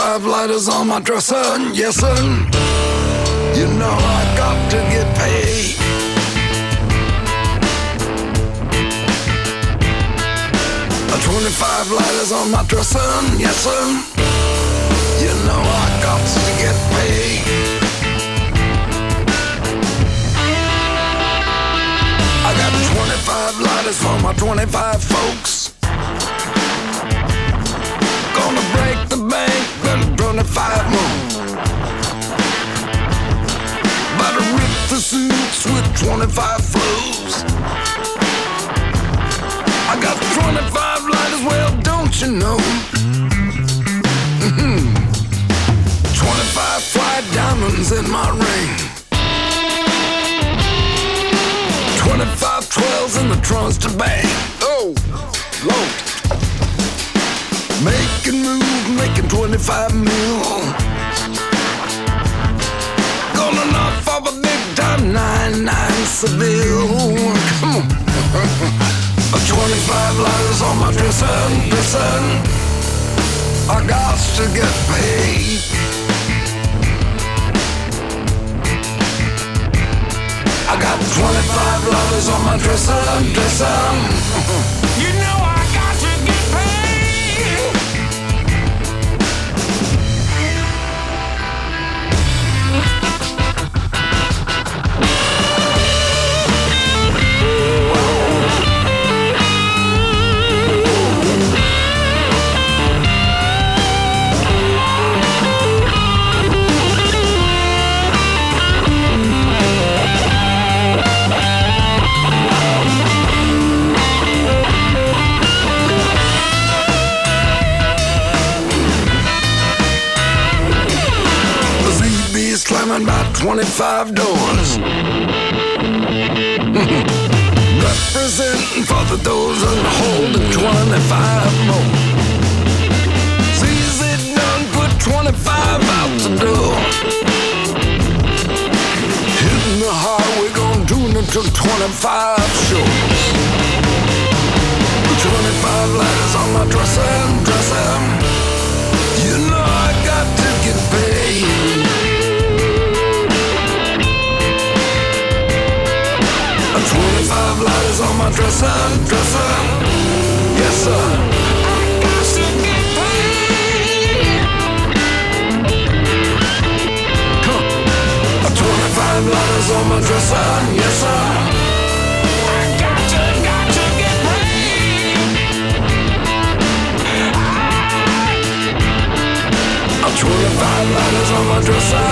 25 lighters on my dresser, yes sir. You know I got to get paid. A 25 lighters on my dresser, yes sir. You know I got to get paid. I got 25 lighters for my 25 folks. Gonna break the bank, then 25 more. About to rip the suits with 25 flows. I got 25 lighters, well, don't you know? 25 fly diamonds in my ring. 25 12s in the trunks to bang. Oh, Lord. Making moves, making 25 mil. Gonna knock off a big time 9-9 Seville. Come on. 25 lighters on my dresser. I got to get paid. I got 25 lighters on my dresser. You know I got to get paid. Slamming about 25 doors. Representing for the doors and holding 25 more. It's easy done, put 25 out the door. Hitting the highway, gonna tune it to 25 shows. 25 lighters on my dresser. You know I got to get paid. 25 lighters on my dresser. Yes sir. I got to get paid. Come on. 25 lighters on my dresser. Yes sir. I got to get paid. 25 lighters on my dresser.